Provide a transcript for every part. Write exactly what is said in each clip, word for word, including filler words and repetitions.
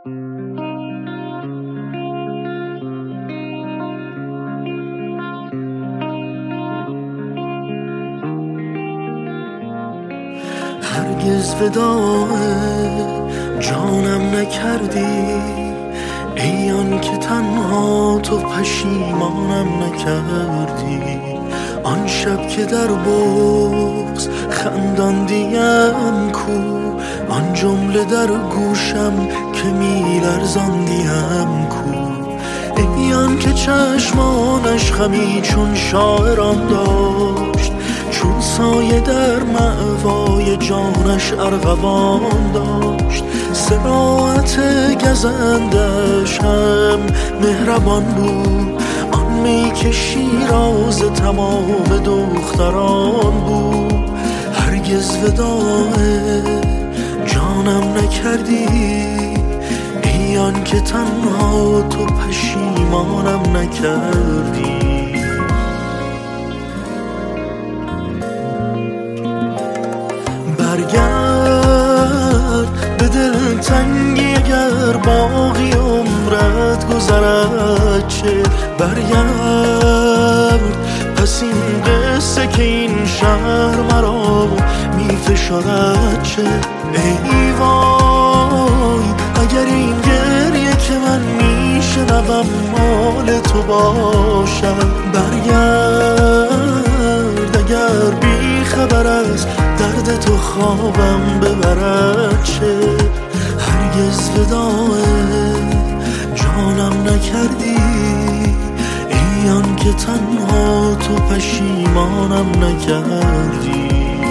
هرگز وداع جانم نکردی، ای آن که تنها تو پشیمانم نکردی. آن شب که در بغض خنداندیم کو، آن جمله در گوشم که میلرزاندیم کو. ای آن که چشمانش خمی چون شاعران داشت، چون سایه در مأوای جانش ارغوان داشت. صراحت گزندش هم مهربان بود، آن می که شیراز تمام دختران بود. هرگز وداع جانم نکردی، ای آن که تنها تو پشیمانم نکردی. برگرد به دلتنگی اگر باقی عمرت گذرد چه، برگرد پس این قصه که این شهر مرا می فشارد چه. ای وای اگر این گریه که من می شنوم مال تو باشد. برگرد اگر بی خبر از درد تو خوابم ببرد چه. هرگز وداع جانم نکردی، ای آن که تنها تو پشیمانم نکردی.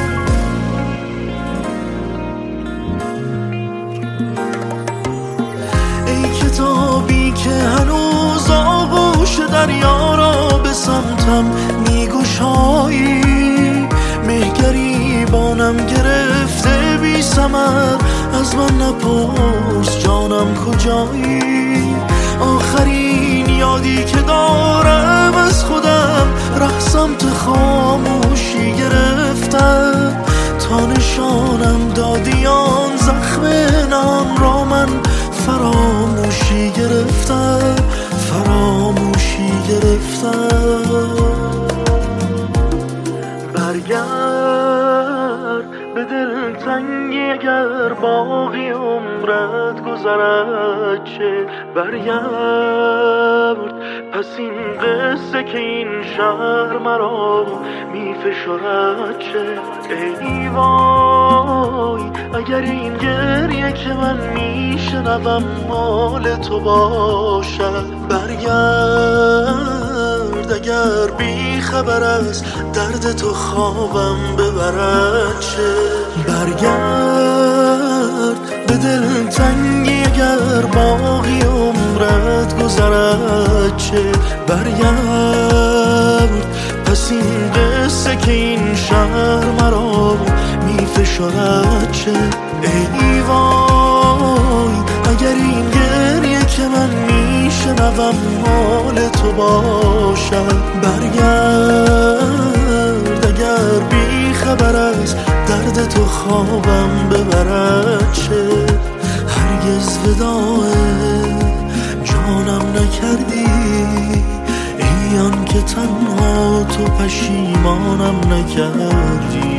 ای کتابی که هنوز آغوش دریا را به سمتم میگشایی، مهگریبانم گرفته بی ثمر، از من نپرس جانم کجایی. آخرین یادی که دارم از خودم ره سمت خاموشی گرفتم، تا نشانم دادی آن زخم نام را من فراموشی گرفتم، فراموشی گرفتم. برگرد به دلتنگی اگر باقی عمرت گذرد چه، برگرد پس این قصه که این شهر مرا می فشارد چه. ای وای اگر این گریه که من می شنوم مال تو باشد. برگرد اگر بی خبر از درد تو خوابم ببرد چه. برگرد به دلتنگی اگر باقی عمرت گذرد چه، برگرد پس این قصه که این شهر مرا می فشارد چه. ای وای اگر این گریه که من می شنوم مال تو باشد. برگرد اگر بی خبر از درد تو خوابم ببرد چه. هرگز وداع جانم نکردی، ای آن که تنها تو پشیمانم نکردی.